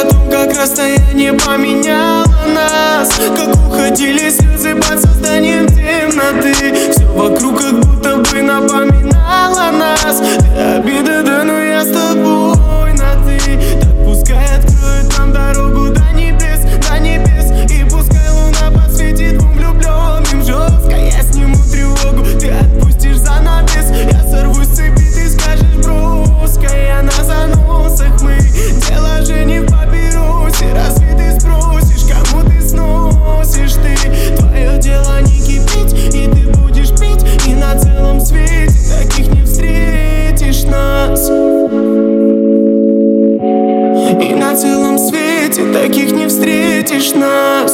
о том, как расстояние поменяло нас, как уходили слезы под созданием темноты. Все вокруг как будто бы напоминало нас. Ты обида, да, но я с тобой на ты. Так пускай откроет нам дорогу до небес, до небес. И пускай луна подсветит двум влюбленным жестко. Я сниму тревогу, ты отпустишь занавес. Я сорвусь с цепи, ты скажешь броско. Я на заносах, мы дело же не в папиросе. Разве ты спросишь, кому ты сносишь ты? Твое дело не кипеть, и ты будешь пить. И на целом свете таких не встретишь нас. И на целом свете таких не встретишь нас.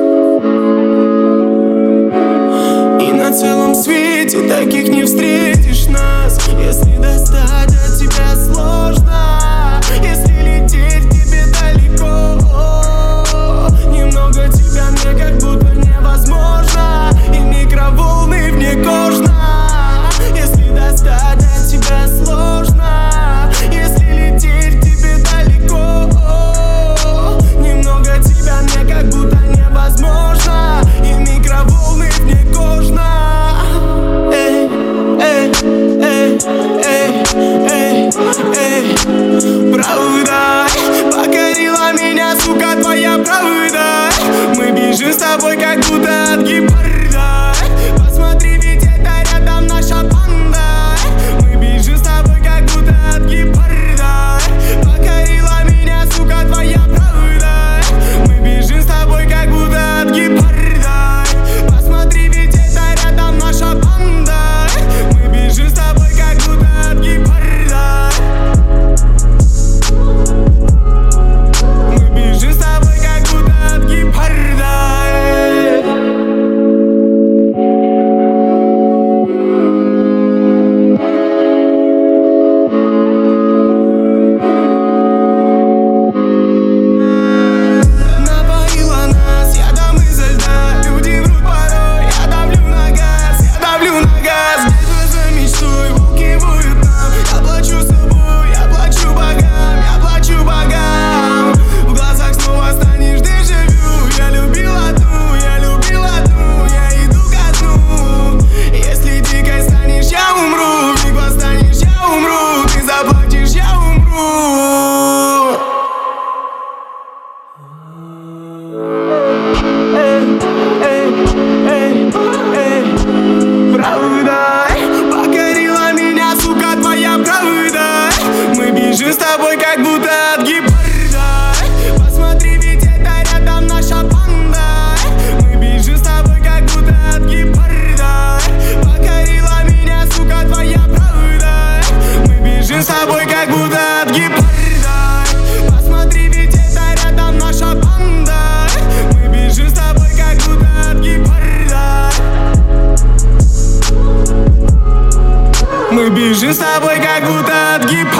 И на целом свете таких не встретишь нас. Если достать от тебя сложно, если лететь к тебе далеко, немного тебя мне как будто невозможно. И микроволны вне кожно. Если достать от тебя сложно, если лететь к тебе далеко, немного тебя мне как будто невозможно. И микроволны вне кожно. Правда покорила меня, сука, твоя правда. Мы бежим с тобой как будто от гепарда. Посмотри, ведь это рядом наша банда. Мы бежим с тобой как будто от гепарда. Покорила меня, сука, твоя правда. Мы бежим с тобой как будто от гепарда. Посмотри, ведь это рядом наша банда. Мы бежим с тобой как будто от гепарда. Мы бежим с тобой как будто от гепарда. Напоила нас ядом изо льда. Люди врут порой, я давлю на газ, я давлю на газ. Битва за мечтой укивают нам. Я плачу собой, я плачу богам, я плачу богам. В глазах снова станешь дежавю. Я любил одну, я иду ко дну. Если дикой станешь, я умру. В миг восстанешь, я умру. Ты заплатишь, я умру. Правда покорила меня, сука, твоя правда. Мы бежим с тобой как будто от гепарда. Посмотри, ведь это рядом наша банда. Мы бежим с тобой как будто от гепарда. Покорила меня, сука, твоя правда. Мы бежим с тобой как будто от гепарда. Посмотри, ведь это рядом наша банда. Мы бежим с тобой как будто от гепарда. Мы бежим с тобой как будто от гепарда.